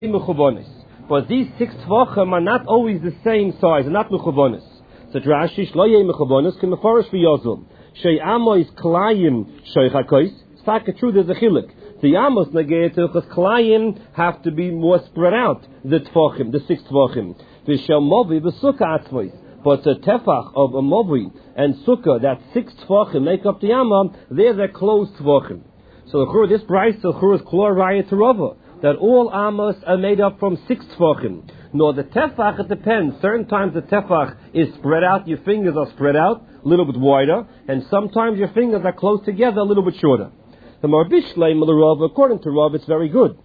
But these 6 tvachim are not always the same size, they're not mechubonis. So Rashi shloyei mechubonis can mefarish for Yozul. Shei amos klayim shoichakos. It's not true. There's a chiluk. The amos negeit hilchos klayim have to be more spread out. The tvachim, the 6 tvachim. The shel movi b'sukkah atzvos. But the tefach of a movi and sukkah, that 6 tvachim make up the amma. They're closed tvachim. So this price is klor raya to Rava, that all amos are made up from 6 tvachim. Nor the tefach, it depends. Certain times the tefach is spread out, your fingers are spread out, a little bit wider, and sometimes your fingers are close together, a little bit shorter. The Marbishlei Rav, according to Rav, it's very good.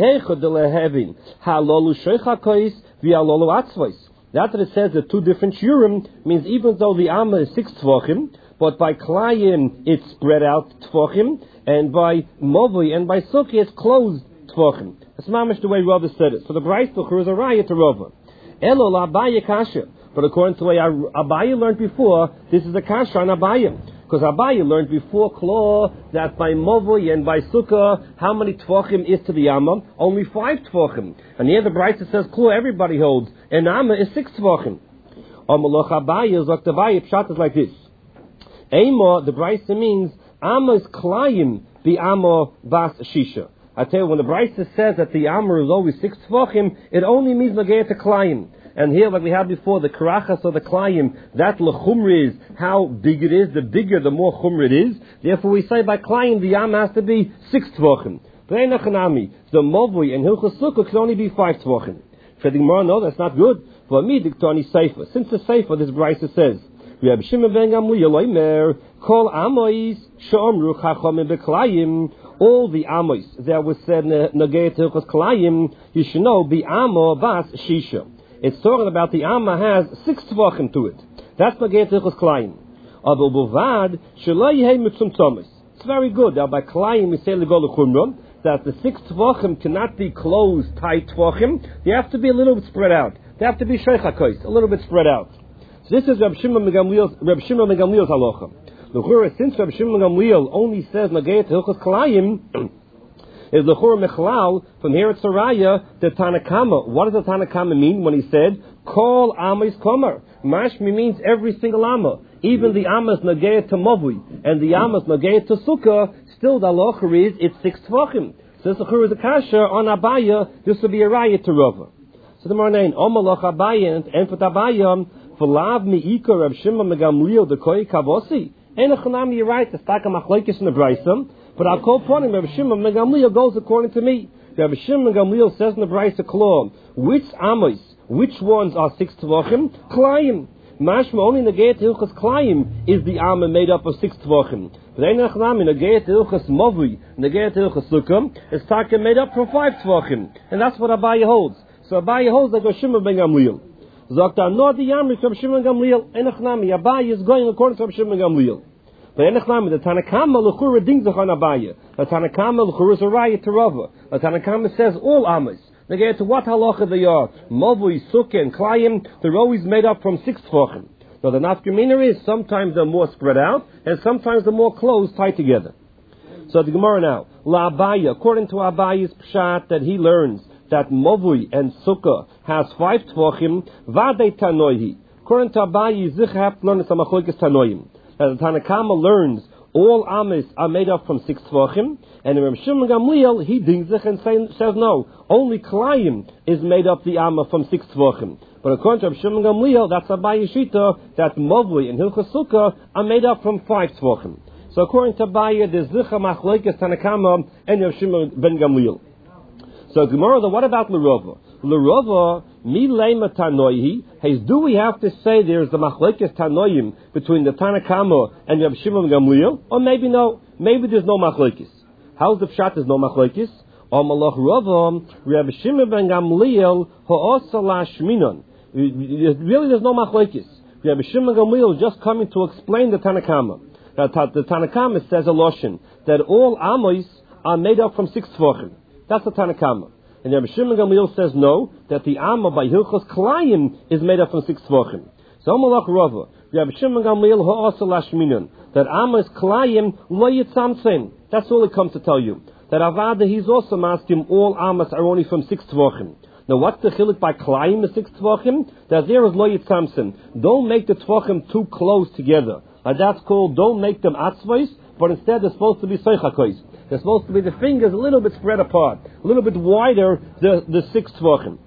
That it says that 2 different shurim means even though the amma is 6 tvachim, but by klayim it's spread out tvachim, and by movi and by sukkah it's closed tvachim. That's mamish the way Rava said it. So the Bryce Tucher is a raya to Rava. Elo la Abaye kasha. But according to the way Abaye learned before, this is a kasha on Abaye. Because Abaye learned before Klo that by movi and by sukkah, how many tvachim is to the amma? Only 5 tvachim. And here the Bryce says Klo everybody holds, and amma is 6 tvachim. Amalach Abaye, Zok Abaye, pshat is like this. Ema, the Bryce means amma is klayim, the amma bas shisha. I tell you, when the Brisa says that the Amr is always 6 tvachim, it only means Nagaya to Klayim. And here, like we had before, the Karachas or the Klayim, that L'chumr is how big it is. The bigger, the more Chumr it is. Therefore, we say by Klayim, the Amr has to be 6 tvachim. V'einachanami, the Movui and Hilchos Sukkah can only be 5 tvachim. For the Gemara, no, that's not good. For me, Diktani Sefer. Since the Sefer, this Brisa says, Reb Shimon ben Gamliel Omer, Kol Amois, Shomru Chachamim B'Klayim. All the amos that was said Nagaya Hilchos Klayim, you should know, the Amma Bas Shisha. It's talking about the Amma has 6 tvachim to it. That's Nagaya Hilchos Klayim. Adol Bovad, Shalai Yehei Mitzum Thomas. It's very good. Now by Klayim we say Legol L'Chumra, that the 6 tvachim cannot be closed, tight tvachim. They have to be a little bit spread out. They have to be Sheichakos, a little bit spread out. So this is Reb Shimon ben Gamliel's halacha. Since Reb Shimon Gamliel only says Nagaya Hilchos Klayim, is L'chura Mechlal, from here it's Saraya, the Tanakama. What does the Tanakama mean when he said, Kol Amis Komer? Mashmi means every single Amma. Even the Ammas Nagaya to Movui, and the Ammas Nagaya to Sukkah, still the halacha is, it's 6 tvachim. So this L'chura is a kasha on Abaya, this will be a raya to Rava. So the Marnain, Omalach Abaya, and for Abaya, V'lav Mi'ika Reb Shimon ben Gamliel, the Koi Kavosi. You're right, the Staka Machlekes in the Brisa, but I'll call upon him. Rabbi Shimon ben Gamliel goes according to me. Rabbi Shimon ben Gamliel says in the Brisa Klor, which amos, which ones are 6 tvachim? Klayim. Mashma only Nagaya Hilchos Klayim is the amma made up of 6 tvachim. But Einachnami Nagaya Hilchos Movi, Nagaya Hilchos Sukkah is Taka made up from 5 tvachim, and that's what Abaye holds. So Abaye holds like Rabbi Shimon ben Gamliel. Zokta no the Yamri Rabbi Shimon ben Gamliel. Einachnami Abaye is going according to Rabbi Shimon ben Gamliel. The Tanakama l'chura dings on Abaye. The Tanakama l'chura is a raya to Rava. The Tanakama says all amas. They get to what halacha they are. Movui, Sukkah, and Klayim, they're always made up from 6 tvachim. Now the nafkamina is sometimes they're more spread out, and sometimes they're more close, tied together. So the Gemara now, La Abaye, according to Abaye's pshat that he learns that Movui and Sukkah has 5 tvachim, Vadei Tanoihi. According to Abaye, Zich have to learn some machlokes Tanoim. As the Tanakama learns, all amis are made up from 6 tvachim, and Reb Shimon Gamliel, he dings it and says no, only Klayim is made up the amma from 6 tvachim. But according to Reb Shimon Gamliel, that's Abaye Shita, that Movli and Hilchos Sukkah are made up from 5 tvachim. So according to Abaye, there's Zicha Machlekes Tanakama and Reb Shimon ben Gamliel. So Gemara, what about L'Rova? L'Rova, mi leima tanoihi. Hey, do we have to say there's the machlekes tanoim between the Tanakama and Reb Shimon Gamliel? Or maybe no, maybe there's no machlekes. How's the pshat there's no machlekes? Or malach Rava, Reb Shimon ben Gamliel ho'osala shminon. Really there's no machlekes. Reb Shimon Gamliel is just coming to explain the Tanakama. The Tanakama says a loshen that all amos are made up from 6 tvachim. That's the Tanakama. And Rabbi Shimon Gamliel says no, that the Amma by Hilchos Klayim is made up from 6 tvachim. So Amalach Rava, Rabbi Shimon Gamliel ha'asa lashminon, that Amma is Klayim lo yitzamtzim. That's all it comes to tell you. that Avada, he's also maskim, all amas are only from 6 tvachim. Now, what's the chiluk by Klayim, the 6 tvachim? That there is lo yitzamsim. Don't make the tvachim too close together. And that's called, don't make them atzvais, but instead they're supposed to be soichakois. They're supposed to be the fingers a little bit spread apart, a little bit wider, the 6 tvachim.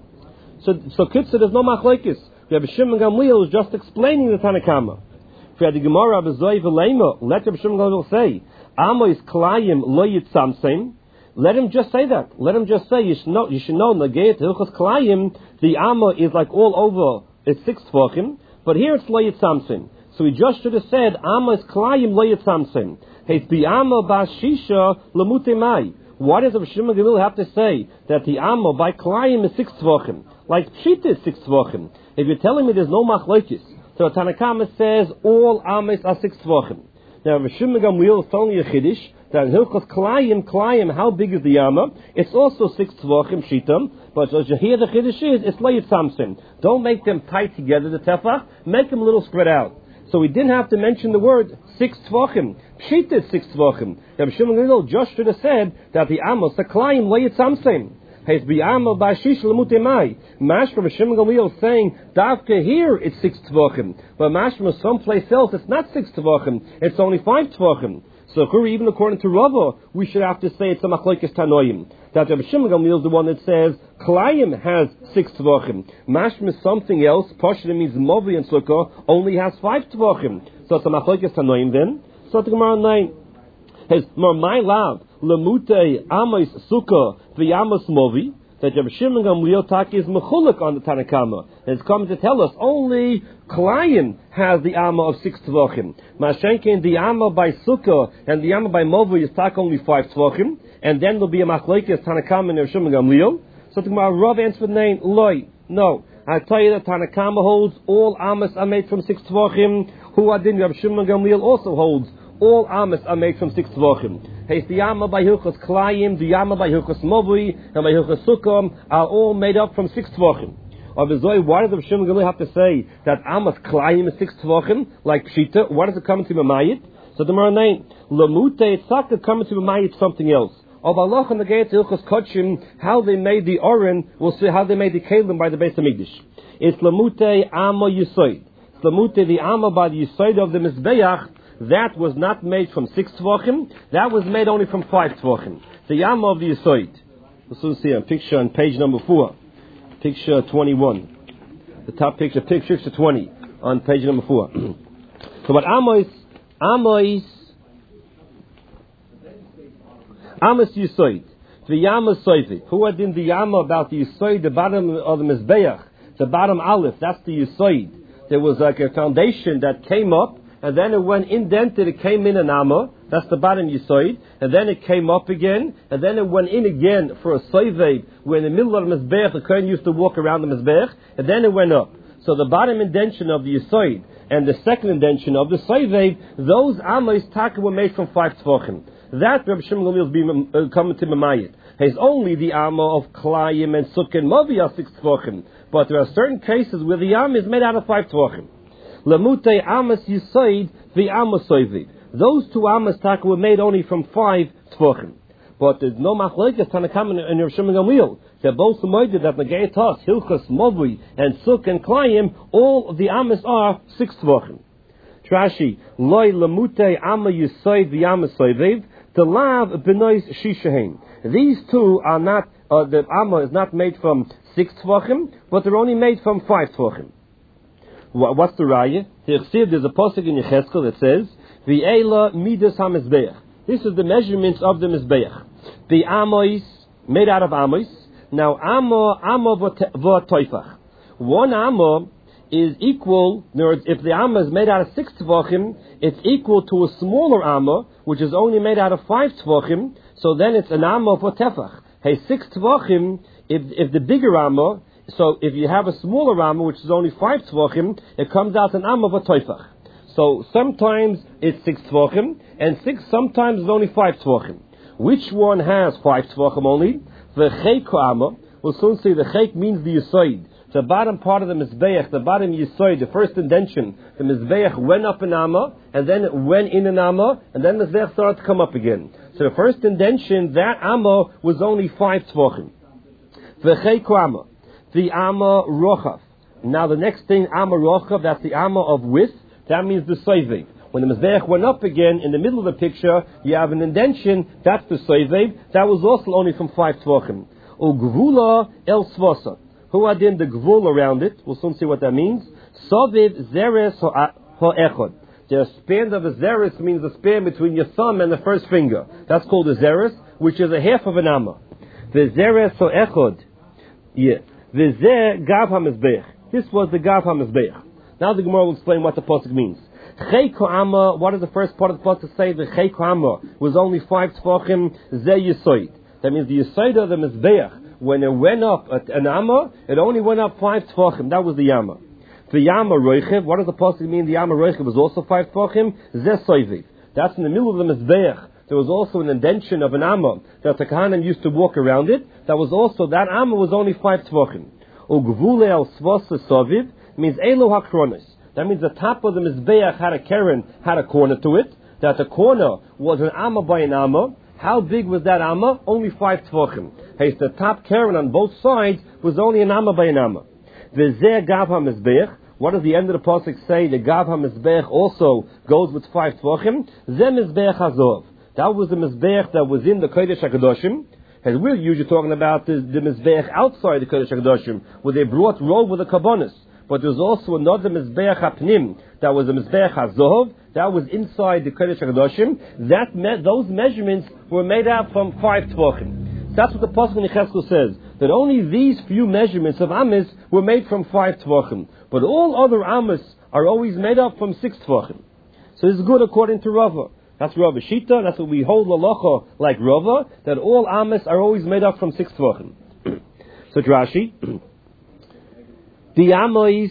So Kitzur, there's no machlekes. Rabbi Shimon Gamliel is just explaining the Tanakama. If you had the Gemara, Rabbi Zoy v'leima, let Rabbi Shimon Gamliel say, Amo is Klayim lo yitzamsim. Let him just say that. Let him just say, you should know, Nagayat Hilchos Klayim, the Amo is like all over, it's 6 tvachim, but here it's lo yitzamsim. So he just should have said, Amo is Klayim lo yitzamsim. Hey, the Amo bas shisha lemute mai. Why does Rabbi Shimon Gamliel have to say that the Amo by Klayim is 6 tvachim? Like Pshita is 6 tvachim. If you're telling me there's no machlokes, so Tanakama says all Amos are 6 tvachim. Now Rabbi Shimon Gamliel is telling you a chiddush that in Hilchos Klayim, how big is the Yama? It's also 6 tvachim Shitam, but as you hear the chiddush is, it's lo yitzamsim. Don't make them tight together, the tefach, make them a little spread out. So we didn't have to mention the word 6 tvachim. Pshita is 6 tvachim. Rabbi Shimon Gamliel just should have said that the Amos are Klayim lo yitzamsim. Hey, it's biyama by shish lemute mai. Mashma Shimon Gamliel saying davka here it's 6 tvachim, but mashma someplace else it's not 6 tvachim. It's only 5 tvachim. So even according to Rava, we should have to say it's a machlokes tanoim. That Rabbi Shimon Gamliel is the one that says Klayim has 6 tvachim. Mashma something else. Pashta means Movi and Sukkah only has 5 tvachim. So it's a machlokes tanoim then. So the Gemara 9 has my love. Lemute Amos Sukkah v'Amos Movi, that Rabbi Shimon Gamliel Taki is mechulek on the Tanakama. And it's coming to tell us only Klayim has the Amma of 6 tvachim. Mashenkin, the Amma by Sukkah and the Amma by Movi is tak only 5 tvachim, and then there'll be a machlekes Tanakama and Rabbi Shimon Gamliel. So the Rav answered the name, Loi. No. I tell you that Tanakama holds all Amos are made from 6 tvachim. Who Adin Rabbi Shimon Gamliel also holds all Amos are made from 6 tvachim. Hey, the Yama by Hilchos Klayim, the Yama by Hilchos Movi, and by Hilchos Sukkah are all made up from 6 tvachim. Why does Rabbi Shimon Gamliel have to say that Amos Klayim is 6 tvachim, like Pshita? Why does it come to Mamayit? So the Gemara 9, Lamute, it's not to come to Mamayit something else. Of Allah and the Gate Hilchos Kochim, how they made the Oren, we'll see how they made the Kalim by the Beis HaMikdash. It's Lamute Amma Yisoid. It's Lamute, the Amma by the Yisoid of the Mizbeach. That was not made from 6 tvachim. That was made only from 5 tvachim. The Yama of the Yisoid. We'll soon see a picture on page number 4. Picture 21. The top picture 20 on page number 4. So what Amos Yisoid. The Yama Soifi. Who had in the Yama about the Yisoid, the bottom of the Mizbeach, the bottom Aleph, that's the Yisoid. There was like a foundation that came up, and then it went indented, it came in an Amma, that's the bottom Yisoid, and then it came up again, and then it went in again for a Soivev, where in the middle of the Mizbeach, the Kohen used to walk around the Mizbeach, and then it went up. So the bottom indention of the Yisoid, and the second indention of the Soivev, those Ammas Taka were made from 5 tvachim. That Rabbi Shimon Gamliel is coming to Mamayit. It's only the Amma of Klayim and Sukkah and Movi are 6 tvachim, but there are certain cases where the Amma is made out of 5 tvachim. Lamute Amos Yisoid the Amos Soivid. Those 2 Amos Taka were made only from 5 tvachim. But there's no machlekes Tanakam and Rabbi Shimon Gamliel. They're both moided that Negeitas, Hilchos, Movi, and Sukkah and Klayim, all of the Amos are 6 tvachim. Trashi, Loi Lamute Amma Yisoid the Amos Soivid, the Lav Benois Shishahin. These 2 are not, the Amma is not made from 6 tvachim, but they're only made from 5 tvachim. What's the raya? There's a pasuk in Yecheskel that says, "V'ela midas hamizbeach." This is the measurements of the mizbeach. The amos made out of amos. Now amma v'toifach. One amma is equal. In other words, if the amma is made out of 6 tvachim, it's equal to a smaller amma, which is only made out of 5 tvachim. So then it's an amma v'tefach. Hey, 6 tvachim. If the bigger amma. So if you have a smaller Amma, which is only 5 tvachim, it comes out an Amma v'toifach. So sometimes it's 6 tvachim, and sometimes it's only 5 tvachim. Which one has 5 tvachim only? The Chek Amma. We'll soon see the Chek means the Yisoid. The bottom part of the Mizbeach, the bottom Yisoid, the first indention, the Mizbeach went up an Amma, and then it went in an Amma, and then the Mizbeach started to come up again. So the first indention, that amma was only 5 tvachim. V'cheiku amma. The amma rochav. Now the next thing, amma rochav, that's the amma of width. That means the soivev. When the mizbeach went up again, in the middle of the picture, you have an indention. That's the soivev. That was also only from 5 tvachim. Ugvula el svasa. Who had in the gvul around it? We'll soon see what that means. Soviv zeres ha'echod. The span of a zeres means the span between your thumb and the first finger. That's called a zeres, which is a half of an amma. The zeres ha'echod. Yeah. The zeh gav ha'mizbeach. This was the gav ha'mizbeach. Now the Gemara will explain what the pasuk means. Cheiku amma. What does the first part of the pasuk say? The cheiku amma was only 5 tvachim. Zeh yisoid. That means the yisoid of the mizbeach. When it went up at an amma, it only went up 5 tvachim. That was the yama. The yama roichev. What does the pasuk mean? The yama roichev was also 5 tvachim. Zeh soiviv. That's in the middle of the mizbeach. There was also an indention of an amma that the Kohanim used to walk around it. That was also, that amma was only 5 tvachim. Ugvule el svasa soviv means elu hakronis. That means the top of the mizbeach had a keren, had a corner to it. That the corner was an amma by an amma. How big was that amma? Only 5 tvachim. Hey, the top keren on both sides was only an amma by an amma. The zeh gav ha-mizbeach. What does the end of the pasuk say? The gav ha-mizbeach also goes with 5 tvachim. Zeh mizbeach hazov. That was the mizbeach that was in the Kodesh HaKadoshim. And we're usually talking about the mizbeach outside the Kodesh HaKadoshim, where they brought roll with the kabbonis. But there's also another mizbeach hapnim that was the mizbeach hazov. That was inside the Kodesh HaKadoshim. Those measurements were made out from 5 tvachim. That's what the pasuk in Yechezkel says, that only these few measurements of amis were made from 5 tvachim. But all other amis are always made up from 6 tvachim. So this is good according to Rava. That's Rava Shita. That's what we hold halacha like Rava, that all amis are always made up from 6 tvachim. So Rashi, the amois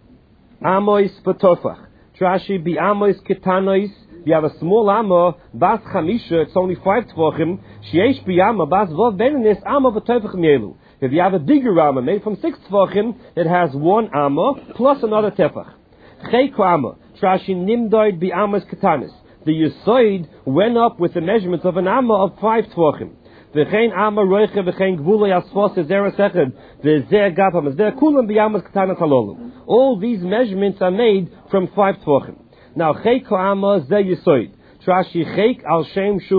patofach. Rashi, be amois ketanois. You have a small amma, bas chamisha, it's only 5 tvachim. Sheesh biyama, bas vov benenis, amma patofach mielu. If you have a bigger amma made from 6 tvachim, it has 1 amma plus another tefach. Cheiku amma. Rashi, nimdoid be amois ketanis. The yisoid went up with the measurements of an amma of 5 tvachim. V'chein amma roiche v'chein gvulei asfos zeres echad v'zeh gav hamizbeach kulam b'yamas ketanas halolu. All these measurements are made from 5 tvachim. Now cheiku amma zeh yisoid. Trashi cheik al shem shu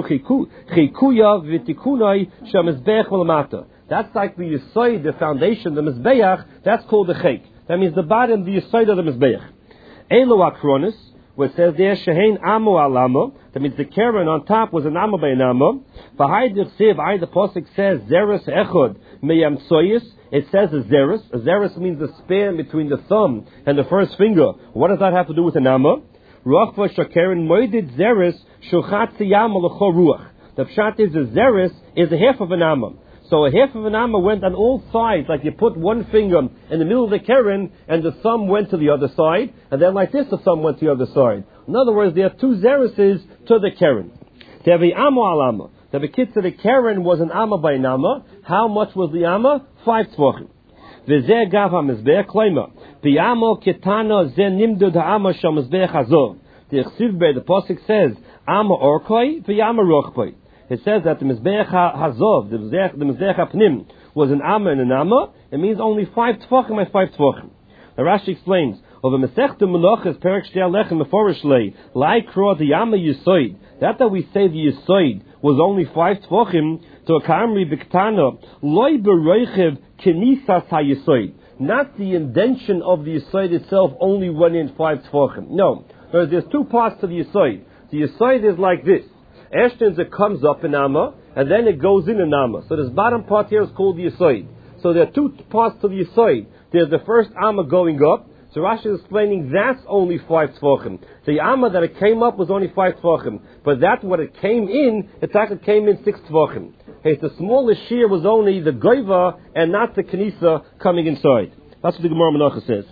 chikuya v'tikunai shamizbeach v'lamata. That's like the yisoid, the foundation, the mizbeach. That's called the cheik. That means the bottom, the yisoid of the mizbeach. Elo akronis. Where it says there, Shehein Amo Alama, that means the keren on top was an Amma by an Amma. Behind the pasuk says, Zeres Echod Meyam Soyis. It says a Zeres. A Zeres means the span between the thumb and the first finger. What does that have to do with an Amma? Ruachva Shakeren Moedid Zeres Shochatzi Yama L'cho Ruach. The pshat is a Zeres is a half of an Amma. So a half of an amma went on all sides, like you put one finger in the middle of the keren, and the thumb went to the other side, and then like this, the thumb went to the other side. In other words, there are 2 zereses to the keren. They have a amma al amma. The kitzah, the keren was an amma by an amma. How much was the amma? 5 tvachim. V'zeh gav ha-mizbeach kleima. The amma ketana zeh nimdud ha-amma shal-mizbeach hazov. The Chsiv Bey, the pasuk says, amma orkoi v'yama rochpoi. It says that the Mizbeach HaZov, the Mizbeach HaPnim, was an Amma and an Amma. It means only 5 Tvachim and 5 Tvachim. The Rashi explains, over Masechta Menachos Perek Shtei Alechem Meforish Lei, Lai Kro the Amma Yisoid. That we say the Yisoid was only 5 Tvachim, to a Kamri Biktana, Loi Bereichev Kenisas HaYisoid. Not the indention of the Yisoid itself only went in 5 Tvachim. No. There's 2 parts to the Yisoid. The Yisoid is like this. Ashton's, it comes up in Amma, and then it goes in Amma. So this bottom part here is called the Yisoid. So there are 2 parts to the Yisoid. There's the first Amma going up. So Rashi is explaining that's only 5 tvachim. The Amma that it came up was only 5 tvachim. But that what it came in, it's like it came in 6 tvachim. Hey, the smallest shear was only the goiva and not the kenisa coming inside. That's what the Gemara Menachos says.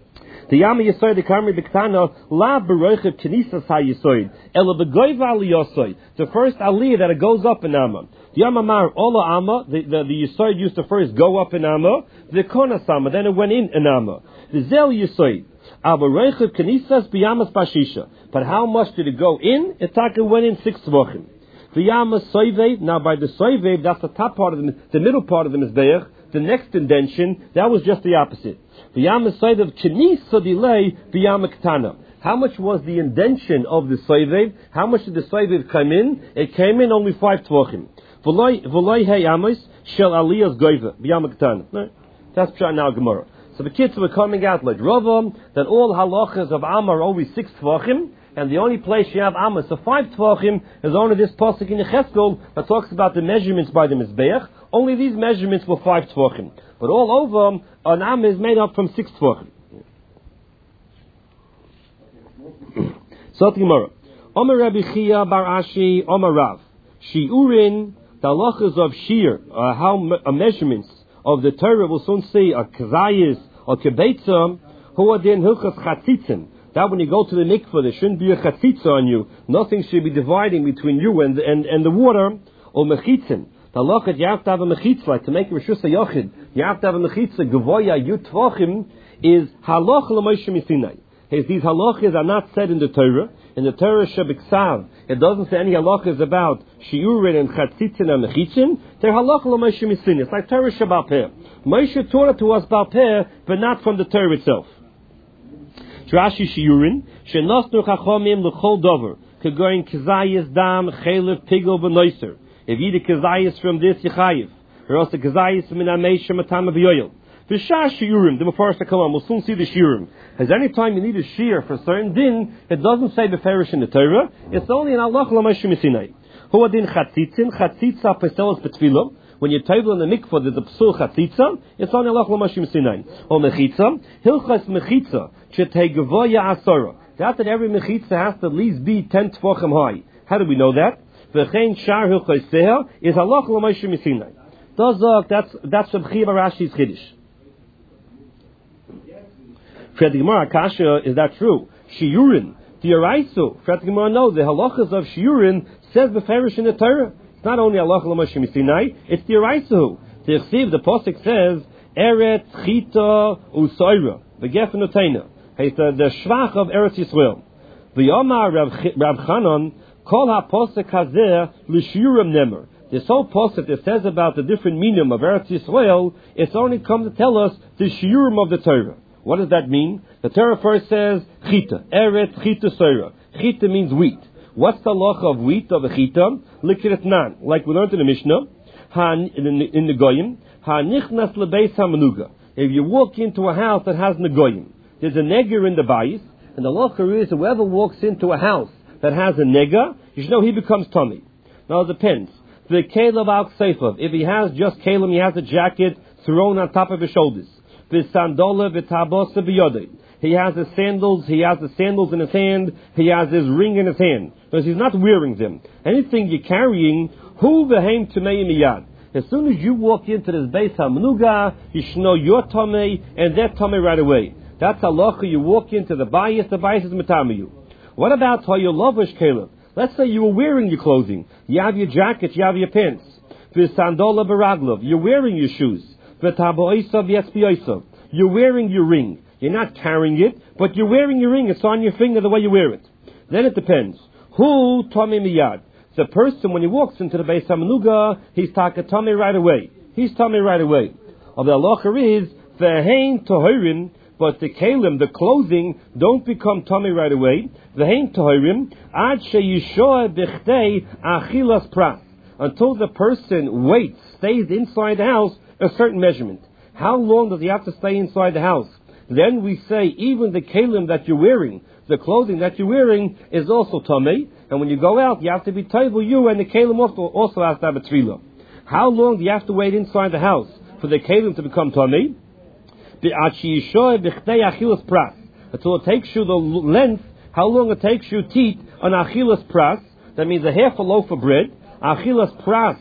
The Yama Yisoid, the Kamri B'Ktana, La B'Roichev Kenisas HaYisoid, Ela B'Goiva Aliyosoid. The first aliyah that it goes up in Amma. The Yama Mar, Ola Amma, the Yisoid used to first go up in Amma, the Konas Amma, then it went in Amma. The Zel Yisoid, Al B'Roichev Kenisas B'Yamas Bashisha. But how much did it go in? It went in 6 tvachim. V'yama soivev. Now by the soivev, that's the top part of the middle part of the mizbeach. The next indention, that was just the opposite. V'yama soivev chenisa delay v'yama ketana. How much was the indention of the soivev? How much did the soivev come in? It came in only 5 tvachim. V'loi hey amos shel aliyas goiva v'yama ketana. That's pshat now Gemara. So the kids were coming out like Rava, that all halachas of Amma are always 6 tvachim, and the only place you have Amma, so 5 tvachim, is only this pasuk in Yecheskel that talks about the measurements by the Mizbeach. Only these measurements were 5 tvachim. But all over, an Amma is made up from 6 tvachim. So the Gemara. Omer Rabbi Chia bar Ashi, Omer Rav. Shiurin, the halachas of Shir, measurements of the Torah, will soon see a kazayis or kebetza, who are then hilchas chatzitzim. That when you go to the mikveh, there shouldn't be a chatzitza on you. Nothing should be dividing between you and the water. Or mechitzim. The halachat, you have to have a mechitzah, to make a reshus hayachid. You have to have a mechitzah. Gevoya yud tvachim is halach l'Moshe Misinai. These halachas are not said in the Torah. In the Torah Shabiksav, it doesn't say any halachas about shiurin and chatzitzin and mechitzin. They're halach l'Moshe Misinai. It's like Torah Shabbat Peh. Moshe taught it to us Bal Peh, but not from the Torah itself. Rashi shiurin shenasnu chachomim l'chol dover kegoin kazayis dam chelev pigel b'noiser. If you eat a kazayis from this yichayiv, or else a kazayis min ameisha matam v'yoyel. V'shah shiurim, the Mefarsh HaKalam, we'll soon see the shiurim. As any time you need a shiur for a certain din, it doesn't say beferish in the Torah. It's only in Allah l'Moshe Misinai. Hu adin chatzitzin, chatzitza peselos betfilo. When you table in the mikvah, there's a psul chatzitza. It's only Allah l'Moshe Misinai. Or mechitza, hilchas mechitza, chetei gevoya asara. That every mechitza has to at least be 10 tvachim high. How do we know that? V'chein shar hilchas seha is Allah l'Moshe Misinai. That's Reb Chia bar Rashi's chiddush. Fred Gemara Kasha, is that true? Shiurin, the Yeraisu. Fred Gemara knows the halachas of Shiurin says beferish in the Torah. It's not only halach l'Moshe Misinai, it's the Yeraisu. The Yechsiv, the Pasuk says, Eretz Chita Usoira, the Gefen Uteina. It's the Shvach of Eretz Yisrael. The Yomar Rab Chanan, Kol HaPosek Hazeh L'Shiurim Nemer. This whole pasuk that says about the different meaning of Eretz Yisrael, it's only come to tell us the shiurim of the Torah. What does that mean? The Torah first says chita, Eretz chita soira. Chita means wheat. What's the halacha of wheat, of a chita? Likritnan, like we learned in the Mishnah, in the Goyim, hanichnas lebeis hamanuga. If you walk into a house that has negoyim, there's a neger in the bayis, and the halacha is whoever walks into a house that has a nega, you should know he becomes tummy. Now it depends. The Caleb al Seifov, if he has just Caleb, he has a jacket thrown on top of his shoulders. The sandola v'tabosa b'yodei. He has the sandals in his hand, he has his ring in his hand. Because he's not wearing them. Anything you're carrying, hu v'heim tumei miyad. As soon as you walk into this Beis HaMenuga, you should know your tumei and their tumei right away. That's halacha. You walk into the bayis is metamayu. What about how you lovish Caleb? Let's say you were wearing your clothing. You have your jacket, you have your pants. V'sandola b'raglov. You're wearing your shoes. V'taboisa v'yetzbioisa. You're wearing your ring. You're not carrying it, but you're wearing your ring. It's on your finger the way you wear it. Then it depends. Who tomei miyad? The person, when he walks into the Beis HaMenuga, he's takatame right away. He's tummy right away. Of the halacha is v'hein tohirin. But the kalim, the clothing, don't become tummy right away. V'hein tohirim ad sheyishoa b'chtei achilas pras. Until the person stays inside the house a certain measurement. How long does he have to stay inside the house? Then we say even the kalim that you're wearing, the clothing that you're wearing, is also tummy. And when you go out, you have to be table you, and the kalim also has to have a tefillah. How long do you have to wait inside the house for the kalim to become tummy? Until it takes you the length, how long it takes you to eat an achilas pras. That means a half a loaf of bread. Achilas pras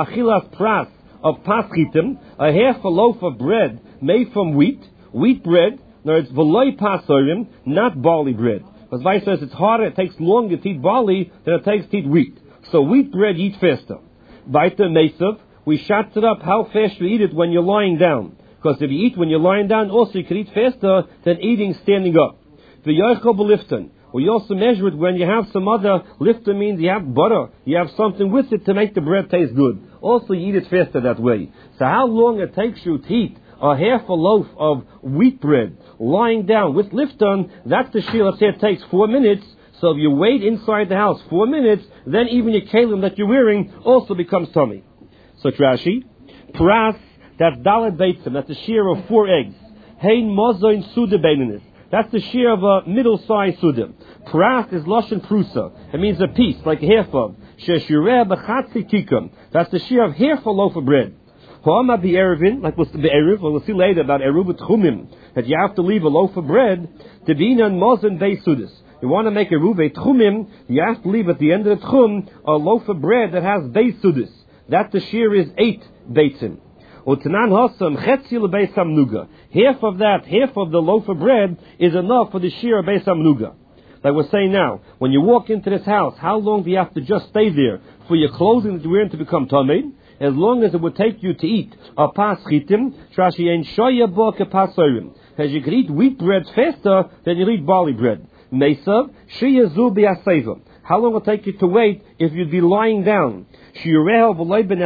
of paschitim, a half a loaf of bread made from wheat bread. No, it's v'loi pasorim, not barley bread. Because Vice says it's harder, it takes longer to eat barley than it takes to eat wheat. So wheat bread, eat faster. Vaita mesav, we shot it up how fast you eat it when you're lying down. Because if you eat when you're lying down, also you can eat faster than eating standing up. The yochel belifton, We also measure it when you have some other lifter, means you have butter, you have something with it to make the bread taste good. Also, you eat it faster that way. So how long it takes you to eat a half a loaf of wheat bread lying down with lifton, that's the shear. Let's say it takes 4 minutes. So if you wait inside the house 4 minutes, then even your kalim that you're wearing also becomes tummy. So Rashi, pras, that's daled beitzim, that's the shear of 4 eggs. Hein mozoin suda beininis, that's the shear of a middle-sized suda. Pras is lashon prusa, it means a piece, like half of. Sheshireh b'chatzi tikum, that's the shear of half a loaf of bread. Ho'ama bi'erevin, like we'll see later about eruv tchumim, that you have to leave a loaf of bread to be in mozen beis. You want to make a ruve tchumim, you have to leave at the end of the tchum a loaf of bread that has beis sudis. That the shear is 8 beitzim. Utanan hasam chetzi lebeisam nuga. Half of that, half of the loaf of bread is enough for the shear of beisam nuga. Like we're saying now, when you walk into this house, how long do you have to just stay there for your clothing that you're wearing to become tamid? As long as it would take you to eat a pas chitim, trashi ein shoya bo kepasorim. As you can eat wheat bread faster than you eat barley bread. Mesav sheyazu bi'aseva. How long will it take you to wait if you'd be lying down? Because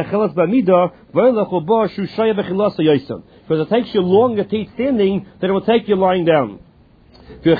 it takes you longer to eat standing than it will take you lying down. You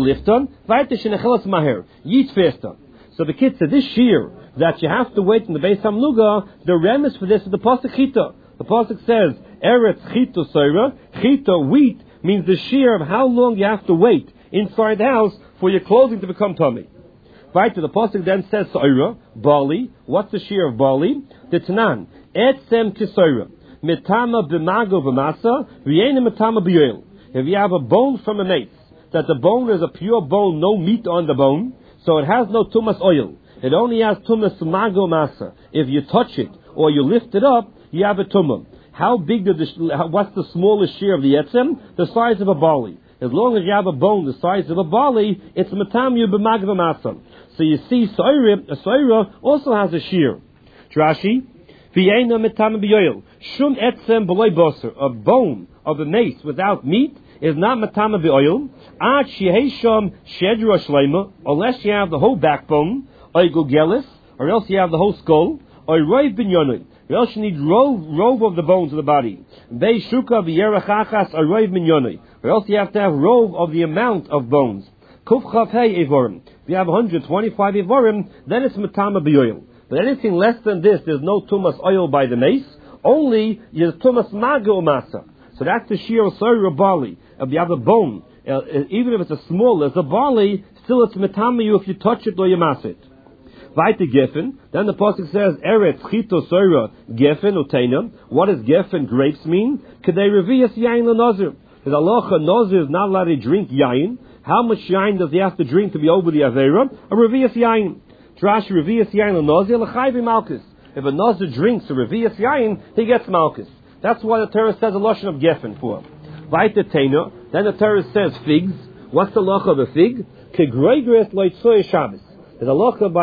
eat faster. So the kid said, this shear that you have to wait in the Beis Hamluga, the remes for this is the pasuk chita. The pasuk says, Eretz chita soira, chita wheat means the shear of how long you have to wait inside the house for your clothing to become tummy. Right, the pasuk then says soira, barley. What's the shear of barley? The tanan, etzem kisoira, mitama b'mago v'masa, v'yena mitama b'yoel. If you have a bone from a mace, that the bone is a pure bone, no meat on the bone, so it has no tumas oil. It only has tumas mago masa. If you touch it or you lift it up, you have a tumah. How big what's the smallest shear of the etzem? The size of a barley. As long as you have a bone the size of a barley, it's matamu b'magva masa. So you see, soira also has a shear. Rashi, v'yena mitama b'yoel, shum etzem b'loy boser. A bone of a mace without meat is not matama b'oil. Ad shehesham shedra shleima, unless you have the whole backbone, or gugelis, or else you have the whole skull, or roiv binyonoi, or else you need rove of the bones of the body. Bei shuka v'yerachachas or roiv binyonoi, or else you have to have rove of the amount of bones. Kuf chav hey evorim. If you have 125 evorim, then it's matama b'oil. But anything less than this, there's no tumas oil by the mace. Only there's tumas mago masa. So that's the shear of soira barley. If you have a bone, even if it's as small as a barley, still it's matama you if you touch it or you mass it. Vaite geffen. Then the pasuk says, Eretz chito soira geffen uteina. What does geffen grapes mean? Kedei revias yain l'nazir. Because halacha nazir is not allowed to drink yain. How much yain does he have to drink to be over the avera? A revias yain. Trash revias yain l'nazir l'chayvi malchus. If a nazir drinks a revias yain, he gets malchus. That's why the Torah says a lotion of geffen for. Vaite teina. Then the Torah says figs. What's the halacha of a fig? Kegreigres loitzoy Shabbos. There's a halacha by